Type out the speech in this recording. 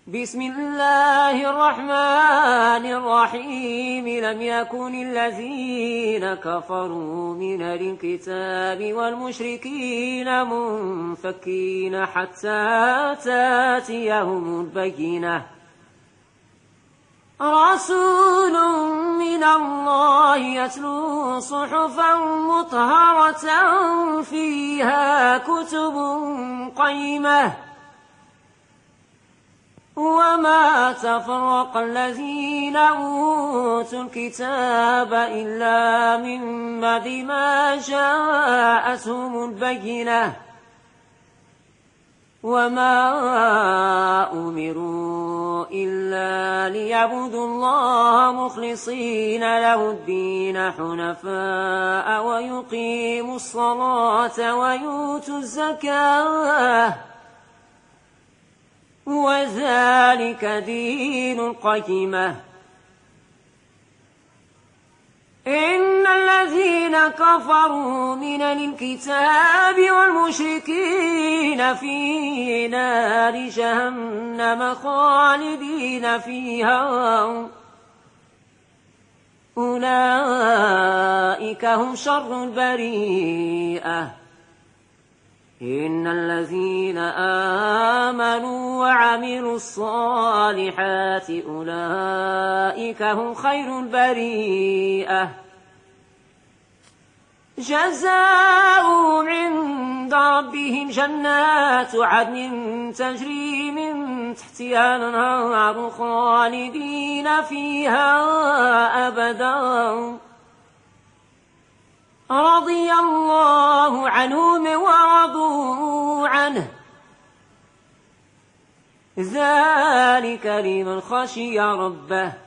بسم الله الرحمن الرحيم لم يكن الذين كفروا من الكتاب والمشركين منفكين حتى تاتيهم البينة رسول من الله يتلو صحفا مطهرة فيها كتب قيمة وما تفرق الذين أوتوا الكتاب إلا من بعد ما جاءتهم البينة وما أمروا إلا ليعبدوا الله مخلصين له الدين حنفاء ويقيموا الصلاة ويؤتوا الزكاة وذلك دين القيمة إن الذين كفروا من الكتاب والمشركين في نار جهنم خالدين فيها أولئك هم شر البريئة إن الذين آمنوا وعملوا الصالحات أولئك هم خير البريئة جزاؤهم عند ربهم جنات عدن تجري من تحتها الأنهار خالدين فيها أبدا رضي الله عنهم ورضوا عنه ذلك لمن خشي ربه